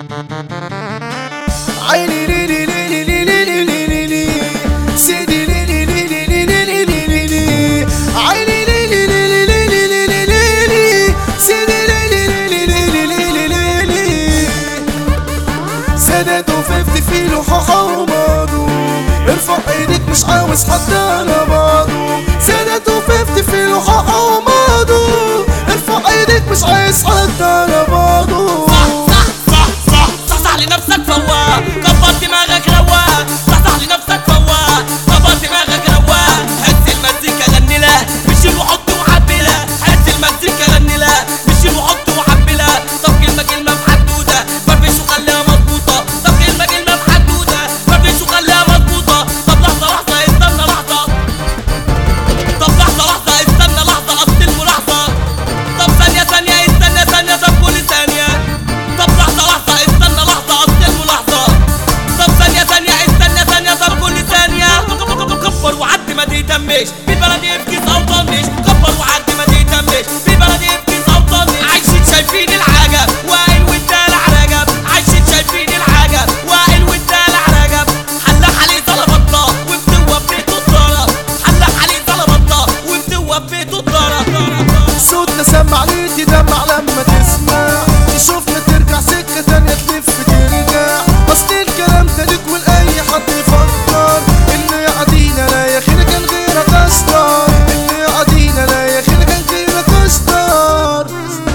عيني ليلي ليلي ليلي ليلي ليلي سيدي ليلي ليلي ليلي ليلي ليلي عيني ليلي ليلي ليلي ليلي ليلي سيدي ليلي ليلي ليلي ليلي ليلي سادات وففتي في لوحة وماضو ارفع ايدك مش عاوز حد على بعضه سادات وففتي في لوحة وماضو ارفع ايدك مش عايز حد على بعضه صح لنفسك فواق كبر دماغك رواق صح لنفسك فواق كبر دماغك رواق هز المزيكا غني لها مشي وحط وعبي لها هز المزيكا غني لها مشي وحط وعبي لها طب كلمة محدودة مفيش وخليها مظبوطة طب كلمة محدودة مفيش وخليها مظبوطة طب لحظة استنى لحظة طب لحظة استنى لحظة أصل الملاحظة طب ثانية استنى طب كل ثانية طب لحظة استنى لحظة أصل الملاحظة طب ثانية استنى طب كل ثانية كبر وعدي ما تهتمش في بلد يبكي أو طنش كبر وعدي ما تهتمش في بلد يبكي أو طنش عايشين شايفين العجب واقل والدلع رجب عايشين شايفين العجب واقل والدلع رجب حلق عليه طلبطة وبتوه ببيته الضرب حلق عليه طلبطة وبتوه ببيته الضرب صوتنا سمع ليه تدمع لما تسمع تشوفنا ترجع سكة تانية تلف ترجع اصل الكلام ده ليك ولأي حد يفكر اللي يعدينا لا يا اخي كان غيرك اشطر اللي يعدينا لا يا اخي كان غيرك اشطر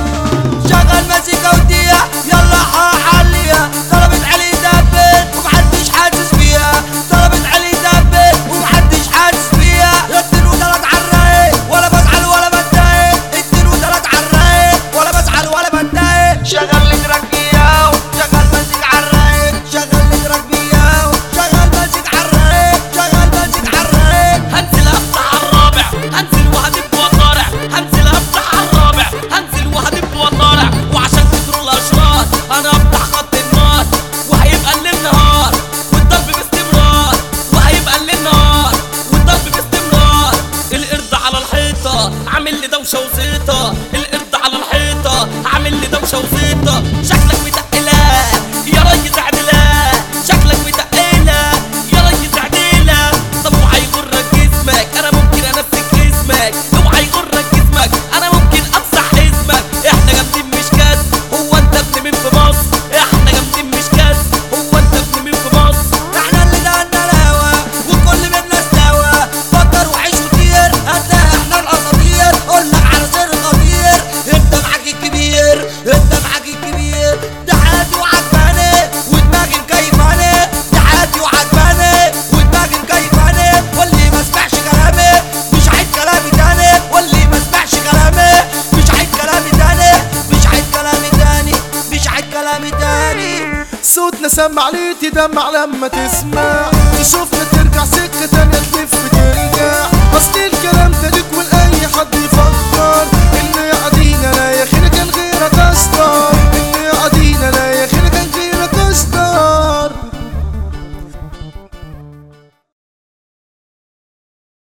شغل مزيكا ودية يلا ححليها طلبت علي دبل ومحدش حاسس بيها طلبت علي دبل ومحدش حاسس بيها 2 و3 عالرايق ولا بزعل ولا بتضايق 2 و3 عالرايق ولا بزعل ولا بتضايق شغل لك ركبية شغل مزيك عالرايق شغل لك ركبية شغل مزيك عالرايق شغل مزيك عالرايق هنزل افتح الرابع هنزل وهدب وطارع هنزل افتح الرابع هنزل وهدب وطارع وعشان كتروا الاشرار انا افتح خط النار وهيبقى الليل نهار والضرب باستمرار وهيبقى الليل نهار والضرب باستمرار القرد على الحيطة عامل لي دوشة وزيطة القرد على الحيطة عامل لي دوشة وزيطة شكلك متقلة يا ريس اعدلها شكلك متقلة يا ريس اعدلها طب اوعى يغرك جسمك انا ممكن انسك اسمك اوعى يغرك جسمك انا ممكن امسح اسمك احنا جامدين مش كاس هو انت ابن مين في مصر احنا جامدين مش كاس هو انت ابن مين في مصر احنا اللي دهنا الهوا وكل منا استوى فكر وعيش وطير هتلاقي احنا الاساطير قولك على سر خطير انت معاك الكبير انت معاك الكبير ده حياتي وعجباني ودماغي مكيفاني ده حياتي وعجباني ودماغي مكيفاني واللي ما سمعش كلامي مش عيد كلامي تاني واللي ما سمعش كلامي مش عيد كلامي تاني مش عيد كلامي تاني مش عيد كلامي تاني صوتنا سمع ليه تدمع لما تسمع تشوفنا ترجع سكة تانية تلف ترجع اصل الكلام